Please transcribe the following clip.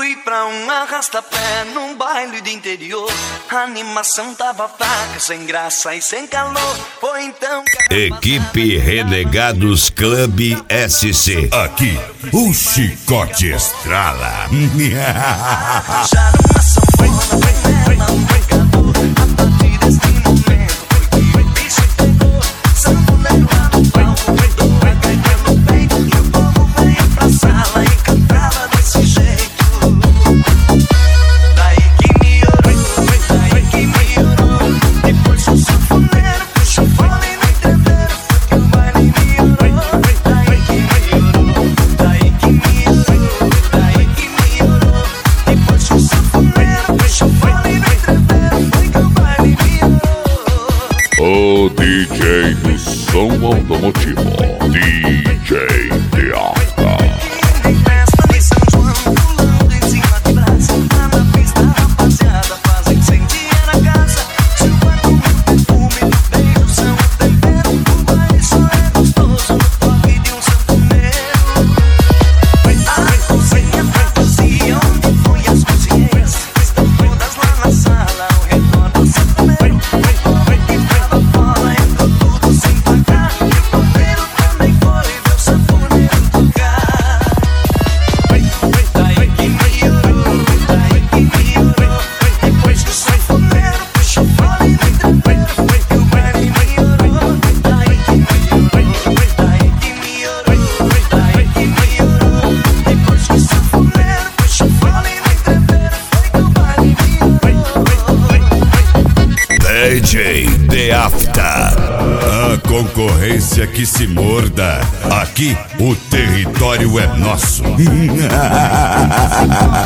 Fui pra um arrasta-pé num baile de interior. A animação tava fraca, sem graça e sem calor. Foi então que... Equipe Renegados Clube SC. Aqui, o chicote estrala. Acharam uma sanfona, foi nela um pecador. A partir deste momento foi que o bicho pegou. Sanfoneiro lá no palco, vai cair no peito. E o povo veio pra sala e cantava desse jeito. Daí que melhorou. Depois o sanfoneiro puxou o fole no entreveiro. Foi que o baile melhorou. Daí que melhorou. Depois o sanfoneiro puxou o fole no entreveiro. Foi que o baile melhorou. O DJ do som automotivo, DJ Deafta. Em festa de São João, pulando em cima de brasa. Lá na pista, rapaziada, faz incendiar a casa. Seu quarto no perfume do beijo são o tempero. O baile só é gostoso no toque de um sanfoneiro. A cozinha fantasia, onde foi as cozinheiras? Estão todas lá na sala, ao redor do sanfoneiro. O povo que tava fora entrou tudo sem pagar. E o porteiro também foi ver o sanfoneiro tocar. Daí que melhorou. Depois que o sanfoneiro puxou o fole no entreveiro. Foi que o baile melhorou. Daí que melhorou. Depois que o sanfoneiro puxou o fole no entreveiro. Foi que o baile melhorou. DJ Deafta. A concorrência que se morda. Aqui o território é nosso.